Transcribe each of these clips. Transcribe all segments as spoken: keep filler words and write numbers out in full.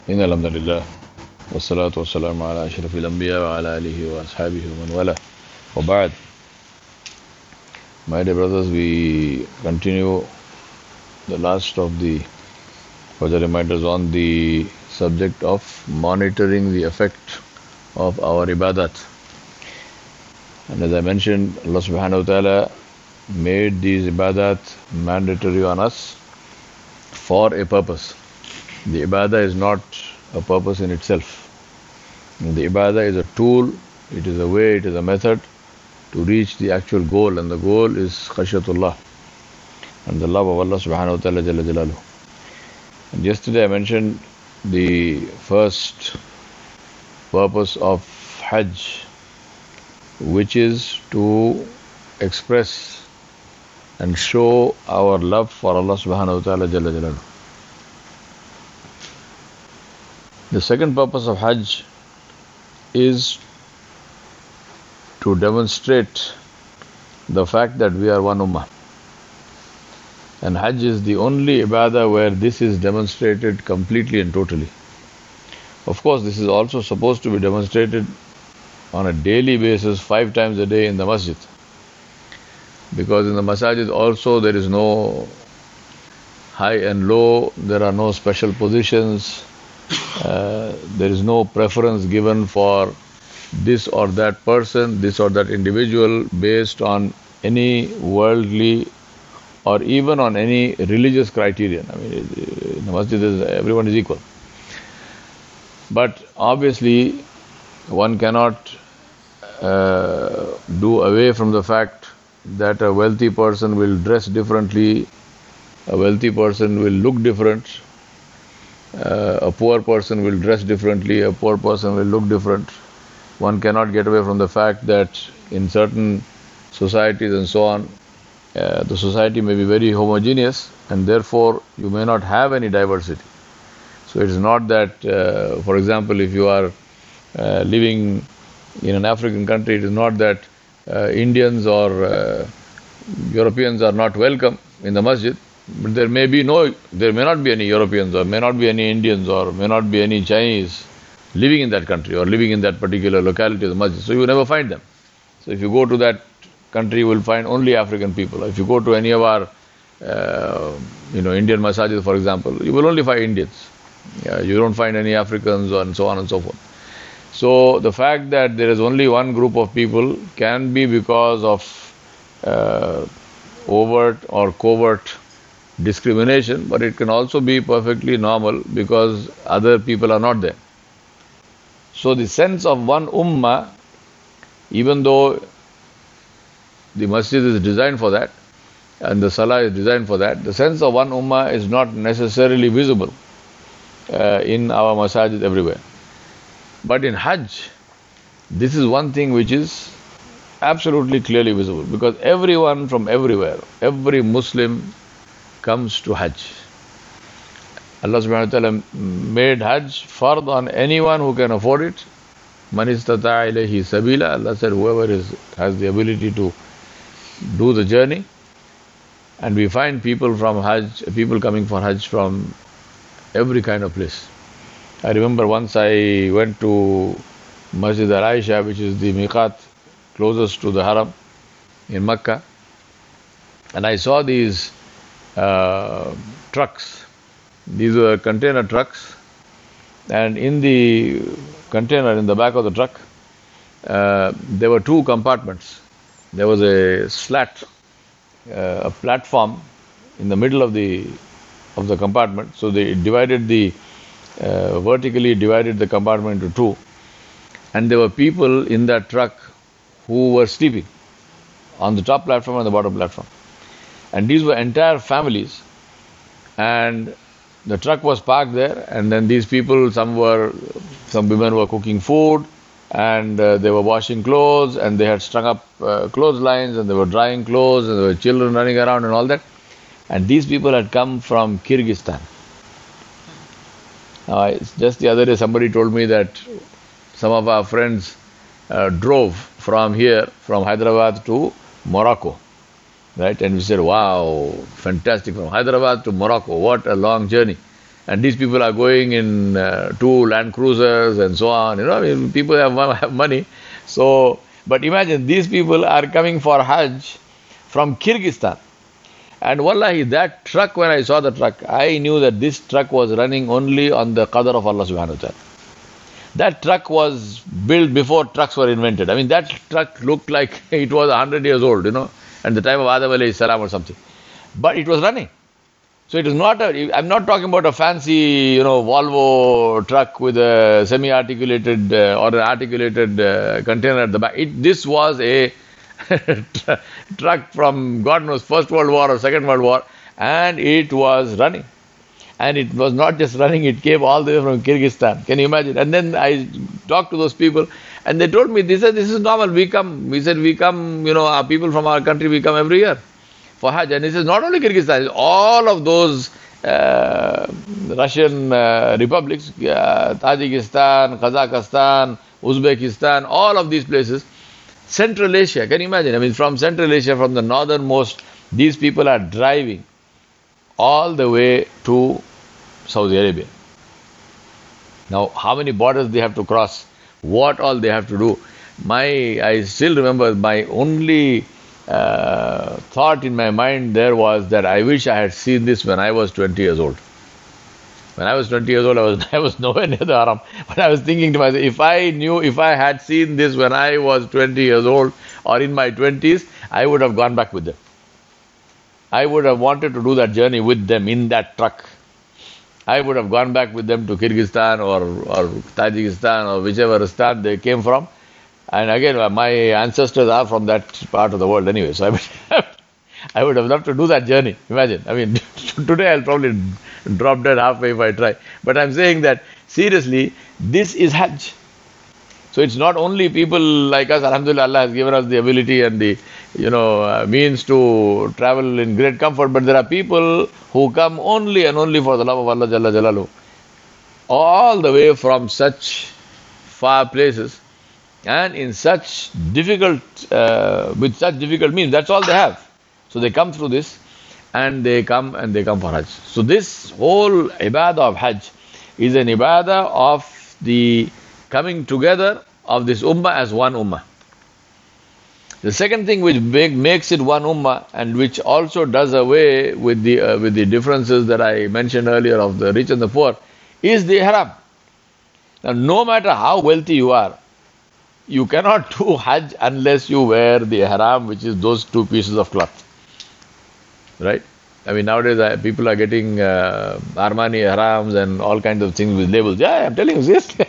إن الحمد لله والصلاة والسلام على أشرف الأنبياء وعلى آله وأصحابه ومن والاه وبعد. My dear brothers, we continue the last of the further reminders on the subject of monitoring the effect of our ibadat. And as I mentioned, Allah subhanahu wa ta'ala made these ibadat mandatory on us for a purpose. The ibadah is not a purpose in itself. The ibadah is a tool, it is a way, it is a method to reach the actual goal, and the goal is khashyatullah and the love of Allah subhanahu wa ta'ala jalla jalaluhu. And yesterday I mentioned the first purpose of Hajj, which is to express and show our love for Allah subhanahu wa ta'ala jalla jalaluhu. The second purpose of Hajj is to demonstrate the fact that we are one ummah. And Hajj is the only ibadah where this is demonstrated completely and totally. Of course, this is also supposed to be demonstrated on a daily basis, five times a day in the masjid. Because in the masajid also there is no high and low, there are no special positions. Uh, there is no preference given for this or that person, this or that individual based on any worldly or even on any religious criterion. I mean, in the masjid everyone is equal. But obviously one cannot uh, do away from the fact that a wealthy person will dress differently, a wealthy person will look different. Uh, a poor person will dress differently, a poor person will look different. One cannot get away from the fact that in certain societies and so on, uh, the society may be very homogeneous and therefore you may not have any diversity. So it is not that, uh, for example, if you are uh, living in an African country, it is not that uh, Indians or uh, Europeans are not welcome in the masjid. But there may be no, there may not be any Europeans or may not be any Indians or may not be any Chinese living in that country or living in that particular locality of the masjid. So you will never find them. So if you go to that country, you will find only African people. If you go to any of our, uh, you know, Indian masajid, for example, you will only find Indians. Yeah, you don't find any Africans and so on and so forth. So the fact that there is only one group of people can be because of uh, overt or covert discrimination, but it can also be perfectly normal because other people are not there. So the sense of one ummah, even though the masjid is designed for that and the salah is designed for that, the sense of one ummah is not necessarily visible uh, in our masajid everywhere. But in Hajj, this is one thing which is absolutely clearly visible, because everyone from everywhere, every Muslim comes to Hajj. Allah subhanahu wa ta'ala made Hajj fard on anyone who can afford it. Man istata'a ilayhi sabila. Allah said whoever is, has the ability to do the journey. And we find people from Hajj, people coming for Hajj from every kind of place. I remember once I went to Masjid al-Aisha, which is the miqat closest to the Haram in Makkah, and I saw these Uh, trucks. These were container trucks, and in the container, in the back of the truck, uh, there were two compartments. There was a slat, uh, a platform in the middle of the of the compartment. So they divided the uh, vertically divided the compartment into two, and there were people in that truck who were sleeping on the top platform and the bottom platform. And these were entire families, and the truck was parked there, and then these people, some were, some women were cooking food, and uh, they were washing clothes, and they had strung up uh, clotheslines, and they were drying clothes, and there were children running around and all that. And these people had come from Kyrgyzstan. Uh, just the other day somebody told me that some of our friends uh, drove from here, from Hyderabad to Morocco. Right? And we said, wow, fantastic, from Hyderabad to Morocco, what a long journey. And these people are going in uh, two Land Cruisers and so on. You know, I mean, people have, have money. So, but imagine these people are coming for Hajj from Kyrgyzstan. And wallahi, that truck, when I saw the truck, I knew that this truck was running only on the qadr of Allah subhanahu wa ta'ala. That truck was built before trucks were invented. I mean, that truck looked like it was one hundred years old, you know, at the time of Adam alayhi salam or something. But it was running. So it is not a, I'm not talking about a fancy, you know, Volvo truck with a semi-articulated uh, or an articulated uh, container at the back. It, this was a truck from God knows First World War or Second World War, and it was running. And it was not just running, it came all the way from Kyrgyzstan. Can you imagine? And then I talked to those people, and they told me, they said, this is normal. We come, we said, we come, you know, our people from our country, we come every year for Hajj. And this is not only Kyrgyzstan, it's all of those uh, Russian uh, republics, uh, Tajikistan, Kazakhstan, Uzbekistan, all of these places. Central Asia, can you imagine? I mean, from Central Asia, from the northernmost, these people are driving all the way to Saudi Arabia. Now, how many borders they have to cross? What all they have to do? My, I still remember my only uh, thought in my mind there was that I wish I had seen this when I was twenty years old. When I was twenty years old, I was, I was nowhere near the Haram. But I was thinking to myself, if I knew, if I had seen this when I was twenty years old or in my twenties, I would have gone back with them. I would have wanted to do that journey with them in that truck. I would have gone back with them to Kyrgyzstan or, or Tajikistan or whichever state they came from. And again, my ancestors are from that part of the world anyway. So I would, I would have loved to do that journey. Imagine. I mean, today I'll probably drop dead halfway if I try. But I'm saying that, seriously, this is Hajj. So it's not only people like us, alhamdulillah, Allah has given us the ability and the, you know, uh, means to travel in great comfort, but there are people who come only and only for the love of Allah Jalla Jalaluhu, all the way from such far places and in such difficult, uh, with such difficult means. That's all they have. So they come through this and they come and they come for Hajj. So this whole ibadah of Hajj is an ibadah of the coming together of this ummah as one ummah. The second thing which make, makes it one ummah and which also does away with the uh, with the differences that I mentioned earlier of the rich and the poor is the ihram. Now, no matter how wealthy you are, you cannot do Hajj unless you wear the ihram, which is those two pieces of cloth. Right? I mean, nowadays uh, people are getting uh, Armani ihrams and all kinds of things with labels. Yeah, I'm telling you, seriously.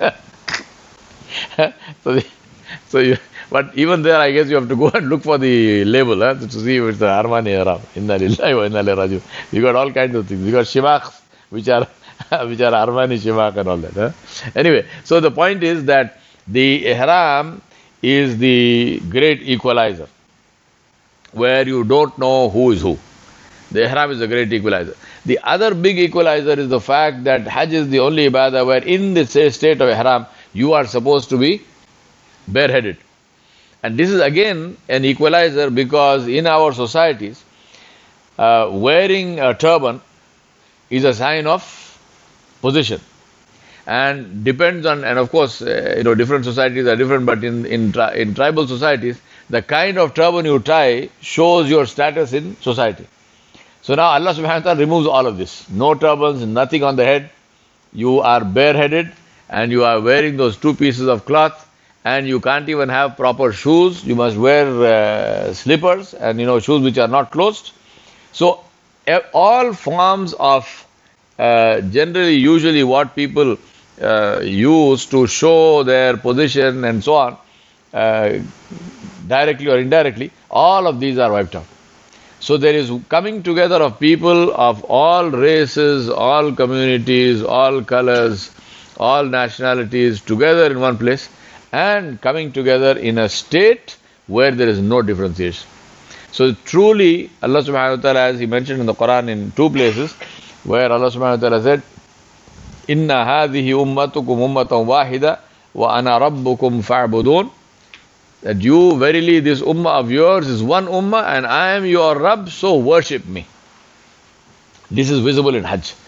so, the, so you, but even there, I guess you have to go and look for the label huh, to see if it's the Armani ihram. Inna lillahi wa inna ilaihi raji'un. You got all kinds of things. You got shimaks, which are which are Armani shimak and all that. Huh? Anyway, so the point is that the ihram is the great equalizer, where you don't know who is who. The ihram is a great equalizer. The other big equalizer is the fact that Hajj is the only ibadah where in the state of ihram, you are supposed to be bareheaded. And this is again an equalizer because in our societies, uh, wearing a turban is a sign of position. And depends on, and of course, uh, you know, different societies are different, but in, in, tri in tribal societies, the kind of turban you tie shows your status in society. So now Allah subhanahu wa ta'ala removes all of this. No turbans, nothing on the head. You are bareheaded and you are wearing those two pieces of cloth, and you can't even have proper shoes. You must wear uh, slippers and, you know, shoes which are not closed. So all forms of uh, generally, usually what people uh, use to show their position and so on, uh, directly or indirectly, all of these are wiped out. So there is coming together of people of all races, all communities, all colors, all nationalities together in one place and coming together in a state where there is no differentiation. So truly, Allah subhanahu wa ta'ala, as He mentioned in the Quran in two places, where Allah subhanahu wa ta'ala said, Inna hadhihi ummatukum ummatan wahida wa ana rabbukum fa'budun. That you, verily, this ummah of yours is one ummah and I am your Rabb, so worship me. This is visible in Hajj.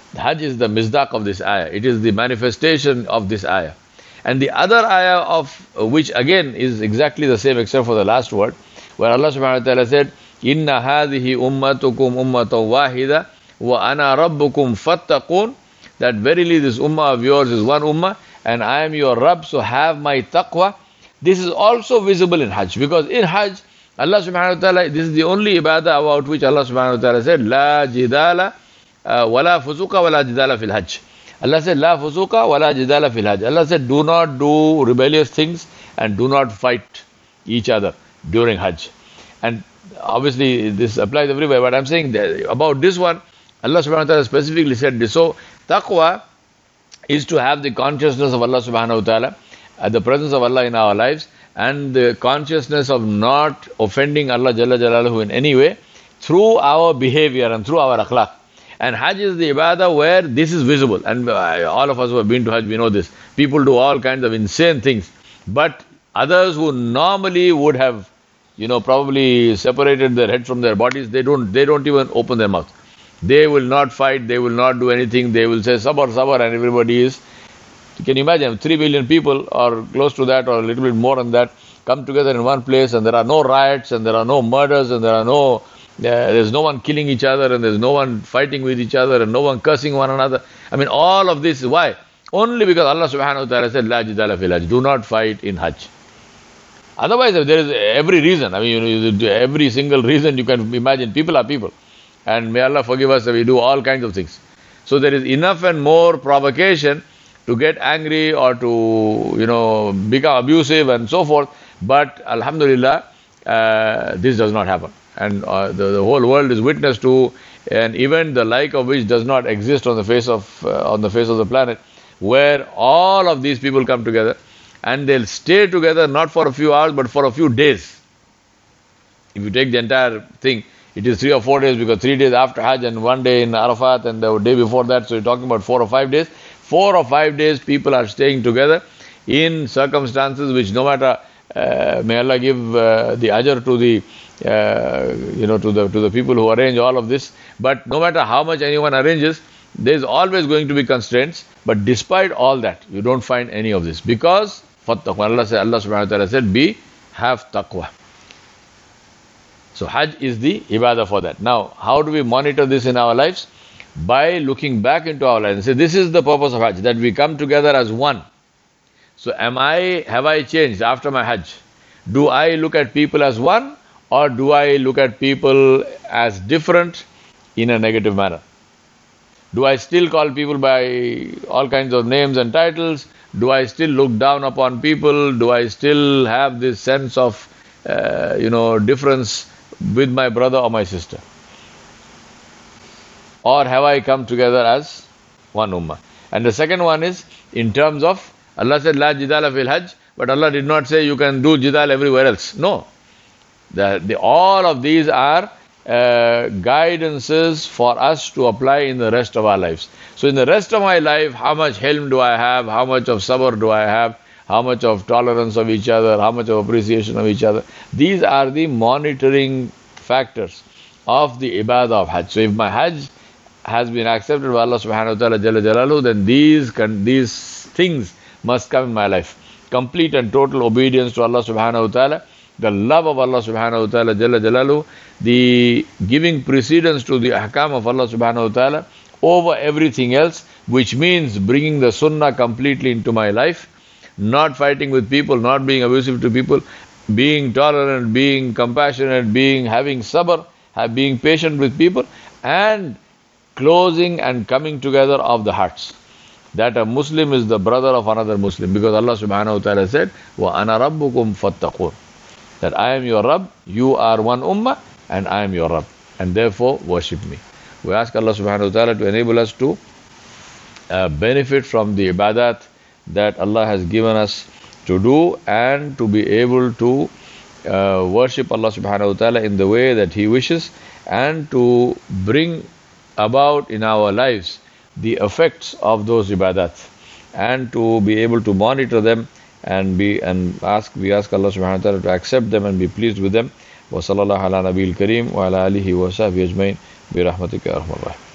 The Hajj is the misdaq of this ayah. It is the manifestation of this ayah. And the other ayah of which again is exactly the same except for the last word, where Allah subhanahu wa ta'ala said, Inna hadhihi ummatukum ummatan wahida wa ana rabbukum fattaqun, that verily this ummah of yours is one ummah and I am your Rabb, so have my taqwa. This is also visible in Hajj, because in Hajj, Allah subhanahu wa ta'ala, this is the only ibadah about which Allah subhanahu wa ta'ala said, La jidala uh, wala fusuqa wala jidala fil Hajj. Allah said, La fusuqa wala jidala fil Hajj. Allah said, do not do rebellious things and do not fight each other during Hajj. And obviously this applies everywhere, but I'm saying that about this one, Allah subhanahu wa ta'ala specifically said this. So taqwa is to have the consciousness of Allah subhanahu wa ta'ala, uh, the presence of Allah in our lives, and the consciousness of not offending Allah Jalla Jalaluhu in any way through our behavior and through our akhlaq. And Hajj is the ibadah where this is visible. And uh, all of us who have been to Hajj, we know this. People do all kinds of insane things. But others who normally would have, you know, probably separated their head from their bodies, they don't, they don't even open their mouth. They will not fight, they will not do anything, they will say sabar, sabar, and everybody is. Can you imagine? Three billion people, or close to that, or a little bit more than that, come together in one place, and there are no riots, and there are no murders, and there are no, uh, there's no one killing each other, and there's no one fighting with each other, and no one cursing one another. I mean, all of this, why? Only because Allah subhanahu wa ta'ala said, La jidala fil Hajj, do not fight in Hajj. Otherwise, there is every reason, I mean, you know, every single reason you can imagine. People are people. And may Allah forgive us that we do all kinds of things. So there is enough and more provocation to get angry or to, you know, become abusive and so forth. But Alhamdulillah, uh, this does not happen. And uh, the, the whole world is witness to an event the like of which does not exist on the face of uh, on the face of the planet, where all of these people come together and they'll stay together not for a few hours but for a few days. If you take the entire thing, it is three or four days, because three days after Hajj and one day in Arafat and the day before that, so you're talking about four or five days. Four or five days people are staying together in circumstances which, no matter, uh, may Allah give uh, the ajr to the, uh, you know, to the to the people who arrange all of this. But no matter how much anyone arranges, there is always going to be constraints. But despite all that, you don't find any of this, because Allah said, Allah subhanahu wa ta'ala said, be have taqwa. So Hajj is the ibadah for that. Now, how do we monitor this in our lives? By looking back into our lives and say, this is the purpose of Hajj, that we come together as one. So am I, have I changed after my Hajj? Do I look at people as one, or do I look at people as different in a negative manner? Do I still call people by all kinds of names and titles? Do I still look down upon people? Do I still have this sense of, uh, you know, difference with my brother or my sister? Or have I come together as one ummah? And the second one is in terms of, Allah said, La jidala fil Hajj, but Allah did not say you can do jidal everywhere else. No. The, the, all of these are uh, guidances for us to apply in the rest of our lives. So in the rest of my life, how much hilm do I have? How much of sabr do I have? How much of tolerance of each other? How much of appreciation of each other? These are the monitoring factors of the ibadah of Hajj. So if my Hajj has been accepted by Allah subhanahu wa ta'ala Jalla Jalaluhu, then these, these things must come in my life. Complete and total obedience to Allah subhanahu wa ta'ala, the love of Allah subhanahu wa ta'ala Jalla Jalaluhu, the giving precedence to the ahkam of Allah subhanahu wa ta'ala over everything else, which means bringing the sunnah completely into my life, not fighting with people, not being abusive to people, being tolerant, being compassionate, being having sabr, being patient with people, and closing and coming together of the hearts. That a Muslim is the brother of another Muslim, because Allah subhanahu wa ta'ala said, Wa ana rabbukum fattaqun, that I am your Rabb, you are one ummah, and I am your Rabb, and therefore worship me. We ask Allah subhanahu wa ta'ala to enable us to uh, benefit from the ibadat that Allah has given us to do, and to be able to uh, worship Allah subhanahu wa ta'ala in the way that He wishes, and to bring about in our lives the effects of those ibadat, and to be able to monitor them and be and ask we ask Allah subhanahu wa ta'ala to accept them and be pleased with them. Wa sallallahu ala nabiyil kareem wa ala alihi wa sahbihi ajmain bi rahmatika ya arhamar rahimin.